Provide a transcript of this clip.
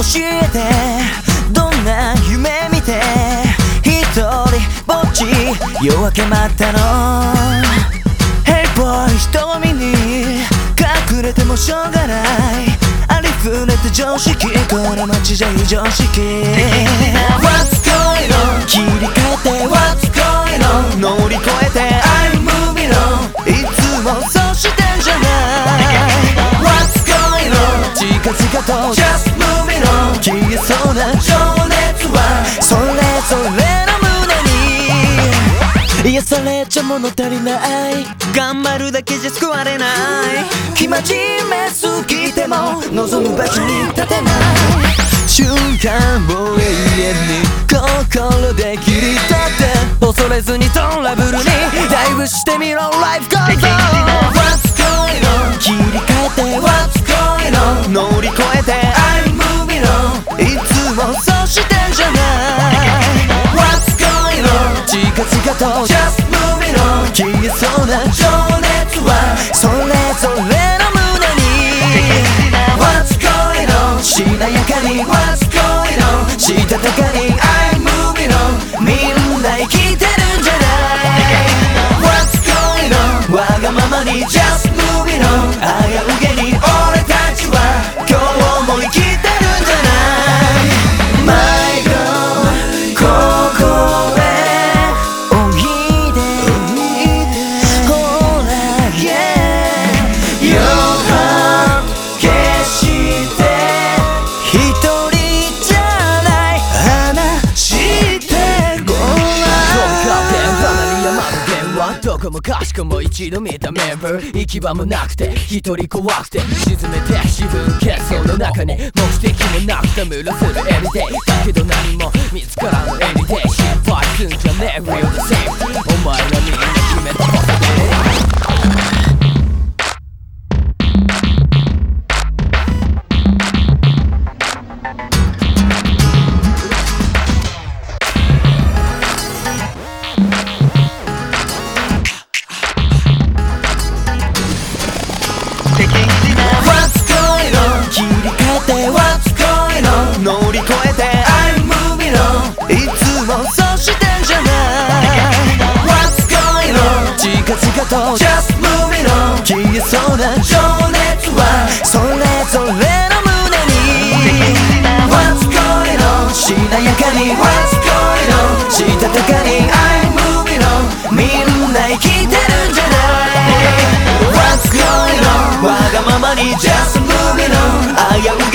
てどんな夢見て一人ぼっち夜明け待ったの Hey boy 瞳に隠れてもしょうがないありふれて常識この街じゃ非常識 What's going on 切り替えて What's going on 乗り越えて I'm moving on いつもそうしてんじゃない What's going on 近々と Just moving on 消えそうな情熱はそれぞれの胸に癒されちゃ物足りない頑張るだけじゃ救われない生真面目すぎても望む場所に立てない瞬間を永遠に心で切り取って恐れずにトラブルにダイブしてみろ Life goes on What's going on 切り替えて What's going on 乗り越えて I'm moving on いつもそうしてんじゃない What's going on 近々と Just moving on 消えそうな情熱はそれぞれの胸に What's going on しなやかに What's going on したたかに I'm moving on みんな生きてるんじゃない What's going on わがままに Just moving on 危うげに俺たちは今日も生きてるんじゃないMy girl ここへおいでほら Yeah Your heart 決して一人じゃない話してごらんどこもかしこも一度見たメンバー行き場もなくて一人怖くて沈めて自分結晶の中に目的もなくたむらする Everyday だけど何も見つからぬ Anyday 心配すんじゃねえ Real the same お前らみんな決めたことで乗り越えて I'm moving on いつもそうしてんじゃない What's going on 近々と Just moving on 消えそうな情熱はそれぞれの胸に What's going on しなやかに What's going on したたかに I'm moving on みんな生きてるんじゃない What's going on わがままに Just moving on 危う